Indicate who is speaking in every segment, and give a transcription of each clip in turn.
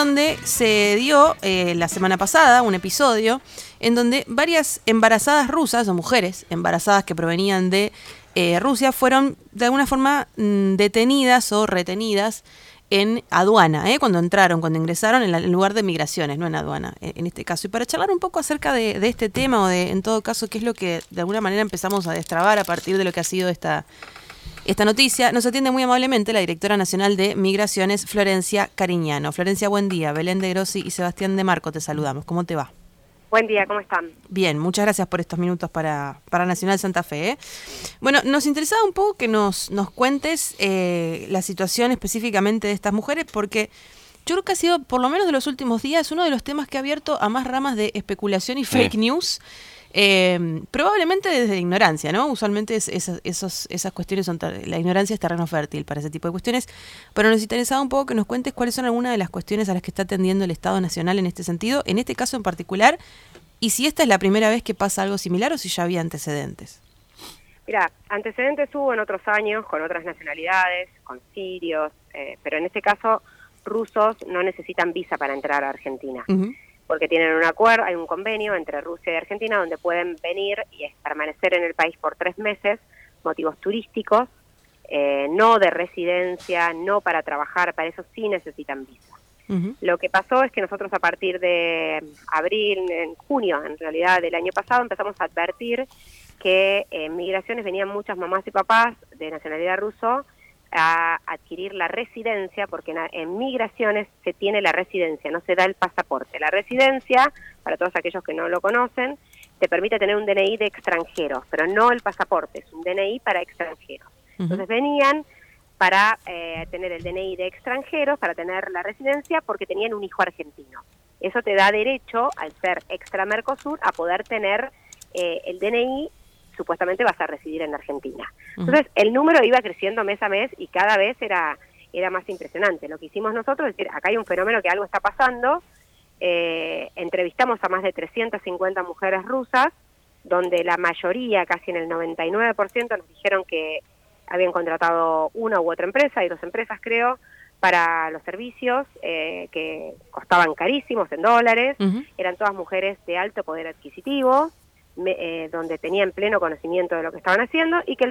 Speaker 1: donde se dio la semana pasada un episodio en donde varias embarazadas rusas, o mujeres embarazadas que provenían de Rusia, fueron de alguna forma detenidas o retenidas en aduana, cuando ingresaron en el lugar de migraciones, no en aduana, en este caso. Y para charlar un poco acerca de este tema, o de, en todo caso, qué es lo que de alguna manera empezamos a destrabar a partir de lo que ha sido esta noticia, nos atiende muy amablemente la directora nacional de Migraciones, Florencia Cariñano. Florencia, buen día. Belén de Grossi y Sebastián de Marco te saludamos. ¿Cómo te va?
Speaker 2: Buen día, ¿cómo están?
Speaker 1: Bien, muchas gracias por estos minutos para Nacional Santa Fe. Bueno, nos interesaba un poco que nos cuentes la situación específicamente de estas mujeres, porque yo creo que ha sido, por lo menos de los últimos días, uno de los temas que ha abierto a más ramas de especulación y fake news, probablemente desde la ignorancia, ¿no? Usualmente esas cuestiones la ignorancia es terreno fértil para ese tipo de cuestiones, pero nos interesaba un poco que nos cuentes cuáles son algunas de las cuestiones a las que está atendiendo el Estado Nacional en este sentido, en este caso en particular, y si esta es la primera vez que pasa algo similar o si ya había antecedentes.
Speaker 2: Mira, antecedentes hubo en otros años con otras nacionalidades, con sirios, pero en este caso rusos no necesitan visa para entrar a Argentina. Uh-huh. Porque tienen un acuerdo, hay un convenio entre Rusia y Argentina donde pueden venir y permanecer en el país por 3 meses, motivos turísticos, no de residencia, no para trabajar, para eso sí necesitan visa. Uh-huh. Lo que pasó es que nosotros a partir de abril, en junio en realidad del año pasado, empezamos a advertir que en migraciones venían muchas mamás y papás de nacionalidad ruso a adquirir la residencia, porque en migraciones se tiene la residencia, no se da el pasaporte. La residencia, para todos aquellos que no lo conocen, te permite tener un DNI de extranjeros, pero no el pasaporte, es un DNI para extranjeros. Uh-huh. Entonces venían para tener el DNI de extranjeros, para tener la residencia, porque tenían un hijo argentino. Eso te da derecho, al ser extra Mercosur, a poder tener el DNI. Supuestamente vas a residir en Argentina. Entonces, el número iba creciendo mes a mes y cada vez era más impresionante. Lo que hicimos nosotros es decir, acá hay un fenómeno que algo está pasando. Entrevistamos a más de 350 mujeres rusas, donde la mayoría, casi en el 99%, nos dijeron que habían contratado una u otra empresa, y 2 empresas creo, para los servicios que costaban carísimos en dólares. Uh-huh. Eran todas mujeres de alto poder adquisitivo, donde tenían pleno conocimiento de lo que estaban haciendo, y que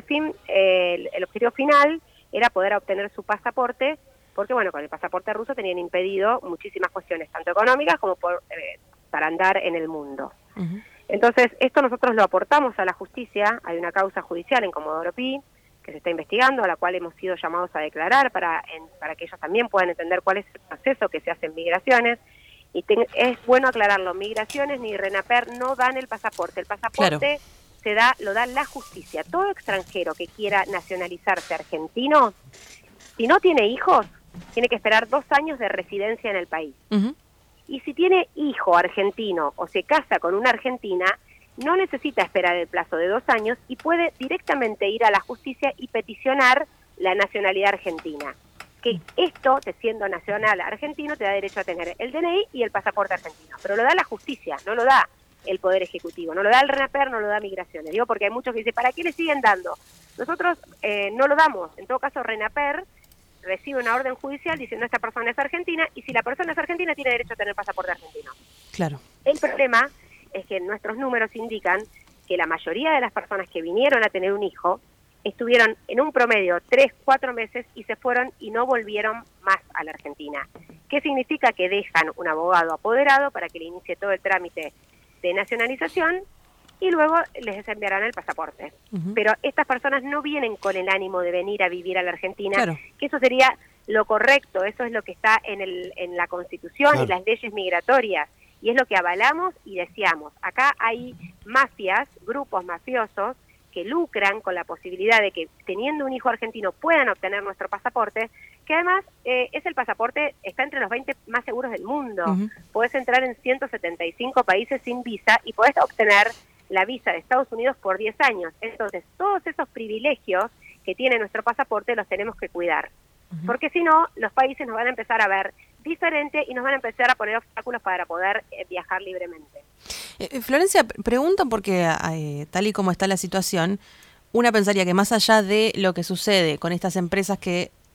Speaker 2: el objetivo final era poder obtener su pasaporte, porque bueno, con el pasaporte ruso tenían impedido muchísimas cuestiones, tanto económicas como para andar en el mundo. Uh-huh. Entonces, esto nosotros lo aportamos a la justicia. Hay una causa judicial en Comodoro Pi que se está investigando, a la cual hemos sido llamados a declarar para que ellos también puedan entender cuál es el proceso que se hace en migraciones. Y es bueno aclararlo, migraciones ni RENAPER no dan el pasaporte. El pasaporte claro. Lo da la justicia. Todo extranjero que quiera nacionalizarse argentino, si no tiene hijos, tiene que esperar 2 años de residencia en el país. Uh-huh. Y si tiene hijo argentino o se casa con una argentina, no necesita esperar el plazo de 2 años y puede directamente ir a la justicia y peticionar la nacionalidad argentina. Que esto, siendo nacional argentino, te da derecho a tener el DNI y el pasaporte argentino. Pero lo da la justicia, no lo da el Poder Ejecutivo, no lo da el RENAPER, no lo da Migraciones. Digo, porque hay muchos que dicen, ¿para qué le siguen dando? Nosotros no lo damos. En todo caso, RENAPER recibe una orden judicial diciendo esta persona es argentina, y si la persona es argentina, tiene derecho a tener pasaporte argentino. Claro. El problema es que nuestros números indican que la mayoría de las personas que vinieron a tener un hijo estuvieron en un promedio 3-4 meses y se fueron y no volvieron más a la Argentina. ¿Qué significa? Que dejan un abogado apoderado para que le inicie todo el trámite de nacionalización y luego les enviarán el pasaporte. Uh-huh. Pero estas personas no vienen con el ánimo de venir a vivir a la Argentina, claro. Que eso sería lo correcto, eso es lo que está en la Constitución, claro. Y las leyes migratorias, y es lo que avalamos y deseamos. Acá hay mafias, grupos mafiosos, que lucran con la posibilidad de que teniendo un hijo argentino puedan obtener nuestro pasaporte, que además es el pasaporte, está entre los 20 más seguros del mundo. Uh-huh. Podés entrar en 175 países sin visa y podés obtener la visa de Estados Unidos por 10 años. Entonces, todos esos privilegios que tiene nuestro pasaporte los tenemos que cuidar. Uh-huh. Porque si no, los países nos van a empezar a ver diferente y nos van a empezar a poner obstáculos para poder viajar libremente.
Speaker 1: Florencia, pregunto porque tal y como está la situación, una pensaría que más allá de lo que sucede con estas empresas que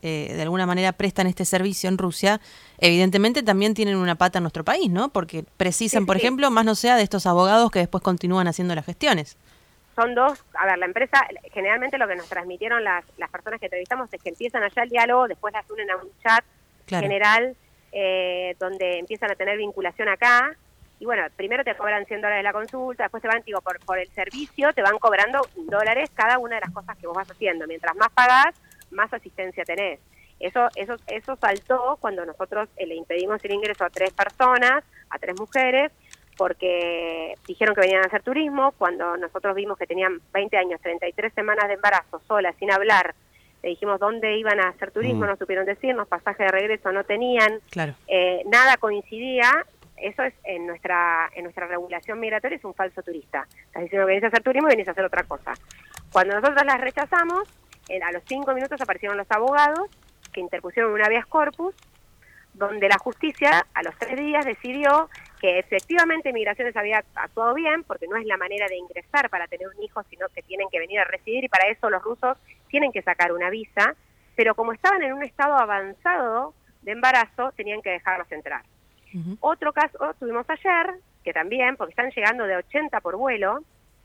Speaker 1: de alguna manera prestan este servicio en Rusia, evidentemente también tienen una pata en nuestro país, ¿no? Porque precisan, por ejemplo, más no sea de estos abogados que después continúan haciendo las gestiones.
Speaker 2: Son dos, a ver, la empresa, generalmente lo que nos transmitieron las personas que entrevistamos es que empiezan allá el diálogo, después las unen a un chat general, donde empiezan a tener vinculación acá, y bueno, primero te cobran $100 la consulta, después te van, digo, por el servicio, te van cobrando $1 cada una de las cosas que vos vas haciendo. Mientras más pagás, más asistencia tenés. Eso saltó cuando nosotros le impedimos el ingreso a 3 personas, a 3 mujeres, porque dijeron que venían a hacer turismo. Cuando nosotros vimos que tenían 20 años, 33 semanas de embarazo, solas, sin hablar, le dijimos dónde iban a hacer turismo, no supieron decirnos, pasaje de regreso no tenían, nada coincidía. Eso es en nuestra regulación migratoria, es un falso turista. Estás diciendo que venís a hacer turismo y venís a hacer otra cosa. Cuando nosotros las rechazamos, a los 5 minutos aparecieron los abogados que interpusieron un habeas corpus, donde la justicia a los 3 días decidió que efectivamente Migraciones había actuado bien, porque no es la manera de ingresar para tener un hijo, sino que tienen que venir a residir, y para eso los rusos tienen que sacar una visa, pero como estaban en un estado avanzado de embarazo, tenían que dejarlos entrar. Otro caso tuvimos ayer, que también, porque están llegando de 80 por vuelo,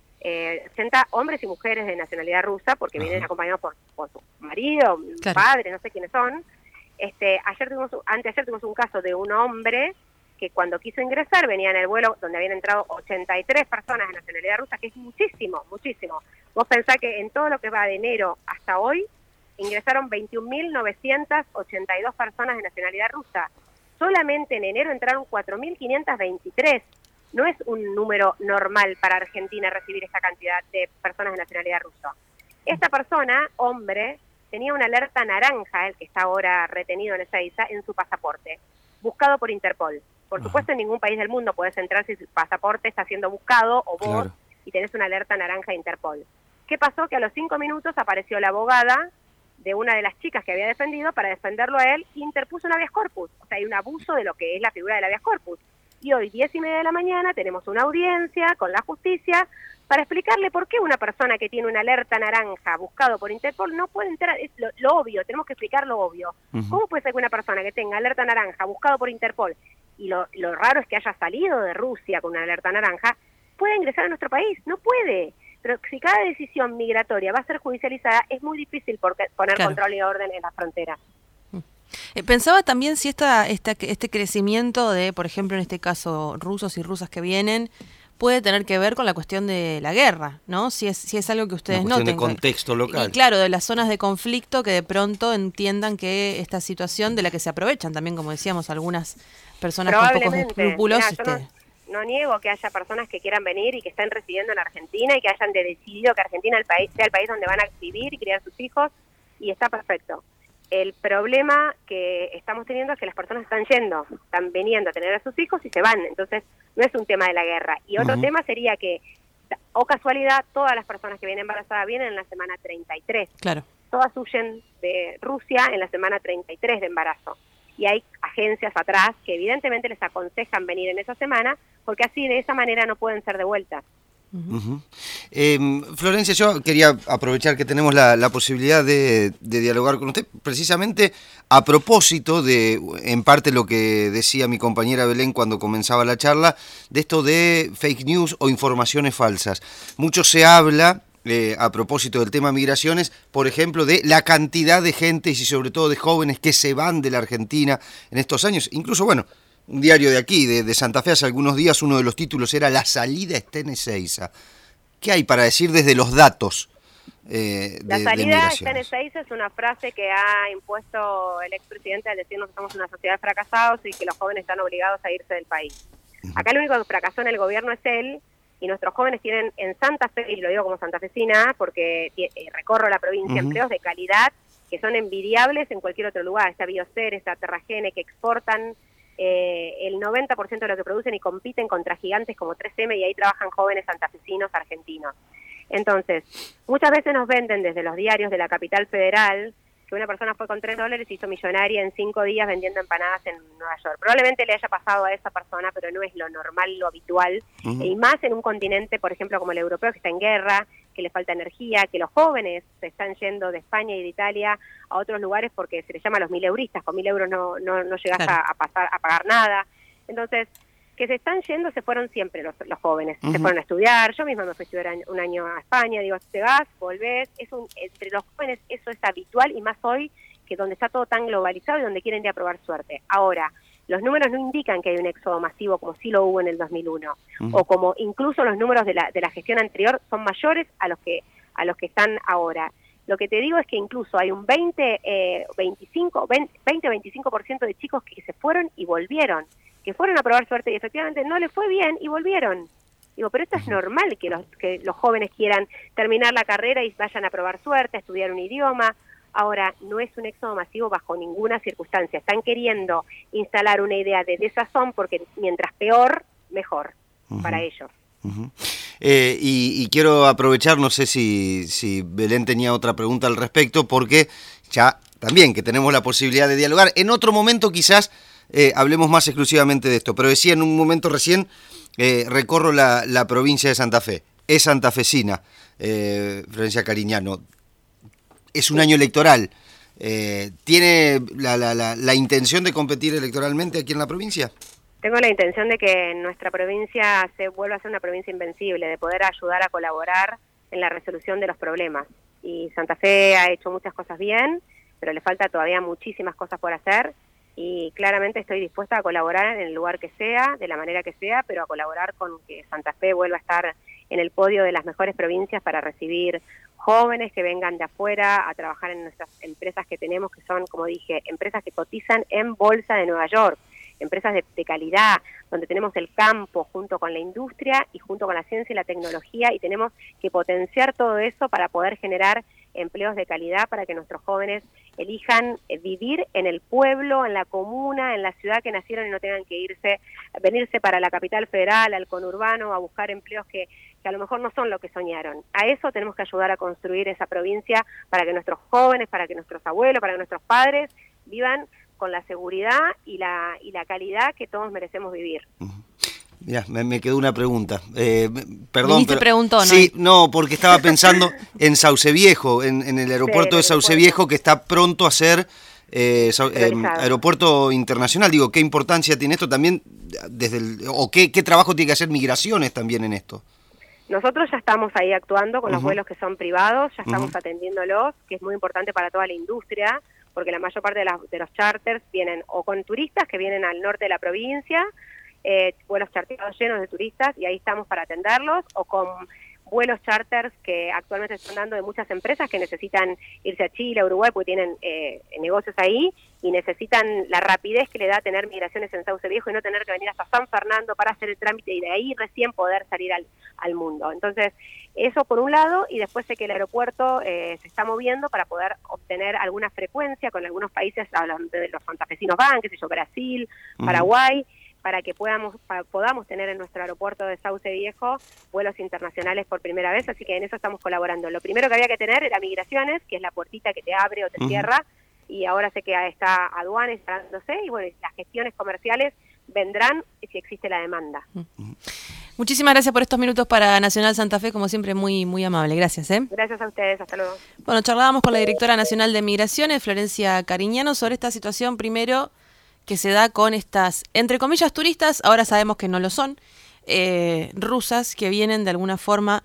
Speaker 2: 80 hombres y mujeres de nacionalidad rusa, porque vienen acompañados por su marido, padre, no sé quiénes son. Anteayer tuvimos un caso de un hombre que cuando quiso ingresar venía en el vuelo donde habían entrado 83 personas de nacionalidad rusa, que es muchísimo, muchísimo. Vos pensás que en todo lo que va de enero hasta hoy, ingresaron 21.982 personas de nacionalidad rusa. Solamente en enero entraron 4.523. No es un número normal para Argentina recibir esta cantidad de personas de nacionalidad rusa. Esta persona, hombre, tenía una alerta naranja, el que está ahora retenido en Ezeiza, en su pasaporte, buscado por Interpol. Por supuesto, en ningún país del mundo podés entrar si su pasaporte está siendo buscado, o vos, y tenés una alerta naranja de Interpol. ¿Qué pasó? Que a los 5 minutos apareció la abogada de una de las chicas que había defendido para defenderlo a él, e interpuso un habeas corpus. O sea, hay un abuso de lo que es la figura del habeas corpus. Y hoy, 10:30 de la mañana, tenemos una audiencia con la justicia para explicarle por qué una persona que tiene una alerta naranja buscado por Interpol no puede entrar. Es lo obvio, tenemos que explicar lo obvio. ¿Cómo puede ser que una persona que tenga alerta naranja buscado por Interpol, y lo raro es que haya salido de Rusia con una alerta naranja, pueda ingresar a nuestro país? No puede. Pero si cada decisión migratoria va a ser judicializada, es muy difícil poner control y orden en la frontera.
Speaker 1: Pensaba también si este crecimiento de, por ejemplo, en este caso, rusos y rusas que vienen, puede tener que ver con la cuestión de la guerra, ¿no? Si es algo que ustedes noten.
Speaker 3: De contexto local.
Speaker 1: Y claro, de las zonas de conflicto que de pronto entiendan que esta situación de la que se aprovechan también, como decíamos, algunas personas con pocos escrúpulos.
Speaker 2: No niego que haya personas que quieran venir y que estén residiendo en Argentina y que hayan decidido que Argentina sea el país donde van a vivir y criar sus hijos, y está perfecto. El problema que estamos teniendo es que las personas están viniendo a tener a sus hijos y se van. Entonces, no es un tema de la guerra. Y otro tema sería que, o casualidad, todas las personas que vienen embarazadas vienen en la semana 33.
Speaker 1: Claro.
Speaker 2: Todas huyen de Rusia en la semana 33 de embarazo. Y hay agencias atrás que evidentemente les aconsejan venir en esa semana, porque así, de esa manera, no pueden ser devueltas.
Speaker 3: Florencia, yo quería aprovechar que tenemos la posibilidad de dialogar con usted, precisamente a propósito de, en parte, lo que decía mi compañera Belén cuando comenzaba la charla, de esto de fake news o informaciones falsas. Mucho se habla, a propósito del tema migraciones, por ejemplo, de la cantidad de gente y sobre todo de jóvenes que se van de la Argentina en estos años. Incluso, bueno, un diario de aquí, de Santa Fe, hace algunos días, uno de los títulos era "La salida está en Ezeiza". ¿Qué hay para decir desde los datos
Speaker 2: La salida está en Ezeiza es una frase que ha impuesto el expresidente al decirnos que somos una sociedad de fracasados y que los jóvenes están obligados a irse del país. Acá el único que fracasó en el gobierno es él, y nuestros jóvenes tienen en Santa Fe, y lo digo como santafesina porque recorro la provincia, empleos de calidad que son envidiables en cualquier otro lugar. Está Biocer, está Terragene, que exportan el 90% de lo que producen y compiten contra gigantes como 3M, y ahí trabajan jóvenes santafesinos argentinos. Entonces, muchas veces nos venden desde los diarios de la capital federal que una persona fue con $3 y se hizo millonaria en 5 días vendiendo empanadas en Nueva York. Probablemente le haya pasado a esa persona, pero no es lo normal, lo habitual, y más en un continente, por ejemplo, como el europeo, que está en guerra, que les falta energía, que los jóvenes se están yendo de España y de Italia a otros lugares porque se les llama los 1.000 euristas, con 1.000 euros no llegás
Speaker 1: claro.
Speaker 2: a pagar nada. Entonces, que se están yendo, se fueron siempre los jóvenes,
Speaker 3: Uh-huh.
Speaker 2: se fueron a estudiar, yo misma me fui a estudiar un año a España, digo, te vas, volvés, entre los jóvenes eso es habitual, y más hoy, que donde está todo tan globalizado y donde quieren ir a probar suerte. Ahora, los números no indican que hay un éxodo masivo como sí lo hubo en el 2001,
Speaker 3: Uh-huh.
Speaker 2: o como incluso los números de la gestión anterior son mayores a los que están ahora. Lo que te digo es que incluso hay un 20-25% de chicos que se fueron y volvieron, que fueron a probar suerte y efectivamente no les fue bien y volvieron. Digo, pero esto es normal que los jóvenes quieran terminar la carrera y vayan a probar suerte, a estudiar un idioma. Ahora, no es un éxodo masivo bajo ninguna circunstancia. Están queriendo instalar una idea de desazón porque mientras peor, mejor
Speaker 3: Uh-huh.
Speaker 2: para ellos.
Speaker 3: Uh-huh. Y quiero aprovechar, no sé si Belén tenía otra pregunta al respecto, porque ya también que tenemos la posibilidad de dialogar. En otro momento quizás hablemos más exclusivamente de esto, pero decía en un momento recién, recorro la provincia de Santa Fe, es santafesina, Florencia Cariñano, es un año electoral, ¿tiene la intención de competir electoralmente aquí en la provincia?
Speaker 2: Tengo la intención de que nuestra provincia se vuelva a ser una provincia invencible, de poder ayudar a colaborar en la resolución de los problemas. Y Santa Fe ha hecho muchas cosas bien, pero le falta todavía muchísimas cosas por hacer, y claramente estoy dispuesta a colaborar en el lugar que sea, de la manera que sea, pero a colaborar con que Santa Fe vuelva a estar en el podio de las mejores provincias para recibir jóvenes que vengan de afuera a trabajar en nuestras empresas que tenemos, que son, como dije, empresas que cotizan en Bolsa de Nueva York, empresas de calidad, donde tenemos el campo junto con la industria y junto con la ciencia y la tecnología, y tenemos que potenciar todo eso para poder generar empleos de calidad para que nuestros jóvenes elijan vivir en el pueblo, en la comuna, en la ciudad que nacieron y no tengan que venirse para la capital federal, al conurbano, a buscar empleos que a lo mejor no son lo que soñaron. A eso tenemos que ayudar a construir esa provincia para que nuestros jóvenes, para que nuestros abuelos, para que nuestros padres vivan con la seguridad y la calidad que todos merecemos vivir.
Speaker 3: Mirá, me quedó una pregunta. Perdón,
Speaker 1: Pero preguntó, ¿no?
Speaker 3: Sí, no, porque estaba pensando en Sauce Viejo, en el aeropuerto de Sauce Viejo, que está pronto a ser aeropuerto internacional. Digo, ¿qué importancia tiene esto también? ¿Qué trabajo tiene que hacer Migraciones también en esto?
Speaker 2: Nosotros ya estamos ahí actuando con los vuelos que son privados, ya estamos
Speaker 3: Uh-huh.
Speaker 2: atendiéndolos, que es muy importante para toda la industria, porque la mayor parte de los charters vienen o con turistas que vienen al norte de la provincia, vuelos charteados llenos de turistas, y ahí estamos para atenderlos, o con vuelos charters que actualmente están dando de muchas empresas que necesitan irse a Chile, a Uruguay, porque tienen negocios ahí, y necesitan la rapidez que le da tener Migraciones en Sauce Viejo y no tener que venir hasta San Fernando para hacer el trámite y de ahí recién poder salir al mundo. Entonces, eso por un lado, y después sé que el aeropuerto se está moviendo para poder obtener alguna frecuencia con algunos países a donde los santafesinos van, qué sé yo, Brasil, Paraguay, para que podamos tener en nuestro aeropuerto de Sauce Viejo vuelos internacionales por primera vez, así que en eso estamos colaborando. Lo primero que había que tener era Migraciones, que es la puertita que te abre o te cierra, y ahora sé que está aduana instalándose, y bueno, las gestiones comerciales vendrán si existe la demanda.
Speaker 1: Muchísimas gracias por estos minutos para Nacional Santa Fe, como siempre muy, muy amable. Gracias.
Speaker 2: Gracias a ustedes, hasta luego.
Speaker 1: Bueno, charlábamos con la directora nacional de Migraciones, Florencia Cariñano, sobre esta situación primero que se da con estas, entre comillas, turistas, ahora sabemos que no lo son, rusas que vienen de alguna forma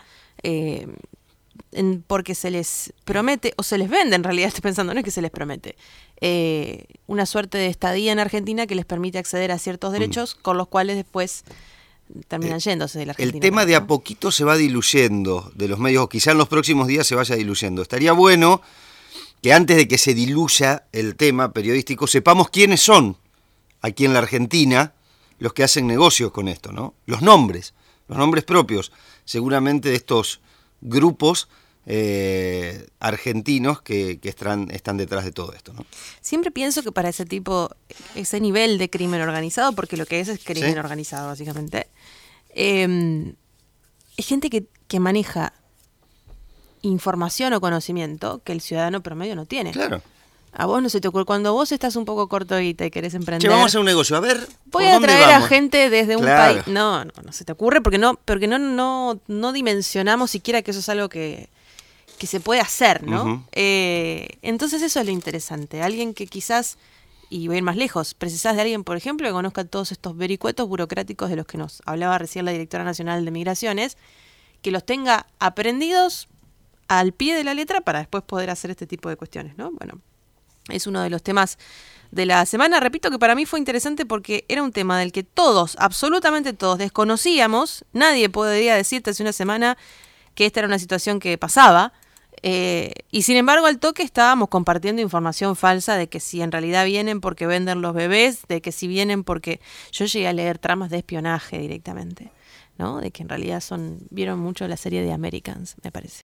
Speaker 1: porque se les promete, o se les vende en realidad, estoy pensando, no es que se les promete, una suerte de estadía en Argentina que les permite acceder a ciertos derechos con los cuales después terminan yéndose de la Argentina.
Speaker 3: El tema de a poquito se va diluyendo de los medios, o quizá en los próximos días se vaya diluyendo. Estaría bueno que antes de que se diluya el tema periodístico sepamos quiénes son aquí en la Argentina los que hacen negocios con esto, ¿no? Los nombres propios, seguramente de estos grupos argentinos que están detrás de todo esto, ¿no?
Speaker 1: Siempre pienso que para ese nivel de crimen organizado, porque lo que es crimen
Speaker 3: ¿Sí?
Speaker 1: organizado básicamente, es gente que maneja información o conocimiento que el ciudadano promedio no tiene.
Speaker 3: Claro.
Speaker 1: A vos no se te ocurre. Cuando vos estás un poco corto y te querés emprender.
Speaker 3: Che, vamos a hacer un negocio. A ver.
Speaker 1: Voy a traer a gente desde un
Speaker 3: Claro.
Speaker 1: país. No se te ocurre porque no dimensionamos siquiera que eso es algo que se puede hacer, ¿no?
Speaker 3: Uh-huh.
Speaker 1: Entonces eso es lo interesante. Alguien que quizás, y voy a ir más lejos, precisás de alguien, por ejemplo, que conozca todos estos vericuetos burocráticos de los que nos hablaba recién la Directora Nacional de Migraciones, que los tenga aprendidos al pie de la letra para después poder hacer este tipo de cuestiones, ¿no? Bueno, es uno de los temas de la semana. Repito que para mí fue interesante porque era un tema del que todos, absolutamente todos, desconocíamos. Nadie podría decirte hace una semana que esta era una situación que pasaba. Y sin embargo al toque estábamos compartiendo información falsa de que si en realidad vienen porque venden los bebés, de que si vienen porque yo llegué a leer tramas de espionaje directamente, ¿no? De que en realidad vieron mucho la serie de Americans, me parece.